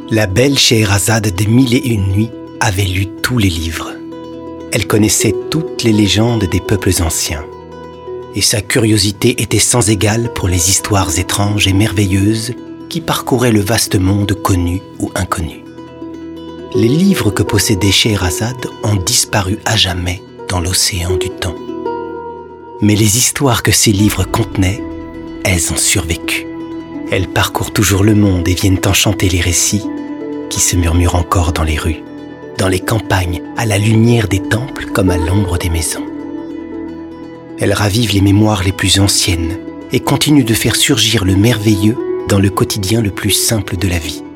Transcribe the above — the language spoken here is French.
La belle Scheherazade des 1001 nuits avait lu tous les livres. Elle connaissait toutes les légendes des peuples anciens. Et sa curiosité était sans égale pour les histoires étranges et merveilleuses qui parcouraient le vaste monde connu ou inconnu. Les livres que possédait Scheherazade ont disparu à jamais dans l'océan du temps. Mais les histoires que ces livres contenaient, elles ont survécu. Elles parcourent toujours le monde et viennent enchanter les récits qui se murmurent encore dans les rues, dans les campagnes, à la lumière des temples comme à l'ombre des maisons. Elles ravivent les mémoires les plus anciennes et continuent de faire surgir le merveilleux dans le quotidien le plus simple de la vie.